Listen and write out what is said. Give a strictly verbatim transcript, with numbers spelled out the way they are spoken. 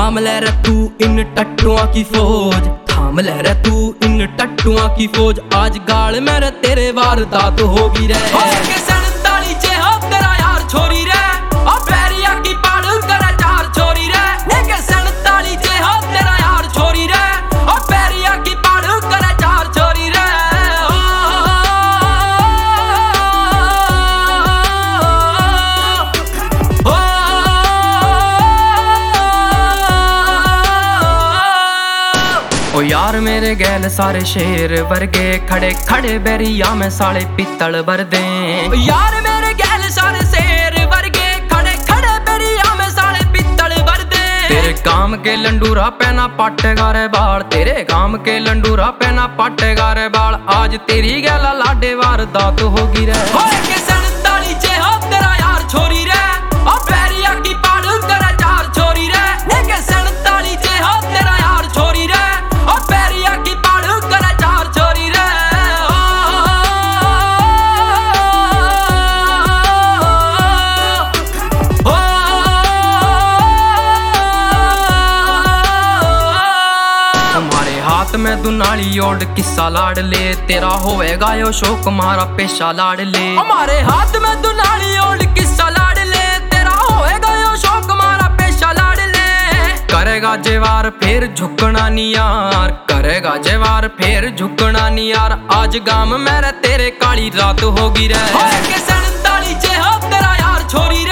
थाम ले रे तू इन टट्टुआ की फौज, थाम ले रे तू इन टट्टुआ की फौज। आज गाल में रे तेरे वारदात होगी रे। सैंताली चे हो तेरा यार छोरी रे, और पैरिया की पाड़ करे चार छोरी रे। सैंताली चे हो तेरा यार छोरी रे, और पैरिया की पाड़ करे चार छोरी रे। ओ यार मेरे गैल सारे शेर वर्गे, खड़े खड़े बेरिया में साले पित्तल भर दे। यार मेरे गैल सारे शेर वर्गे, खड़े खड़े बेरिया में साले पित्तल भर दे। तेरे काम के लंडूरा पहना पाटेगा रे बाल, तेरे काम के लंडूरा पहना पाटेगा रे बाल। आज तेरी गैला लाडे वारदात होगी रे। सैंताली चे हो तेरा यार छोरी रे, और पैरिया की पाड़ करे चार छोरी रे। सैंताली चे हो तेरा यार छोरी रे, और पैरिया की पाड़ करे चार छोरी रे। तुम्हारे हाथ में दुनाली ओढ़ किस्सा लाड़ ले, तेरा होएगा यो शौक हमारा पेशा लाड़ ले। हमारे हाथ में दुनाली ओढ़ किस्सा लाड़ ले, तेरा होएगा यो शौक हमारा पेशा लाड़ ले। करेगा जेवार फिर झुकना नहीं यार, करेगा जेवार फिर झुकना नहीं यार। आज गाम में रे तेरे काली रात होगी रे। सैंताली चे हो तेरा यार छोरी रे,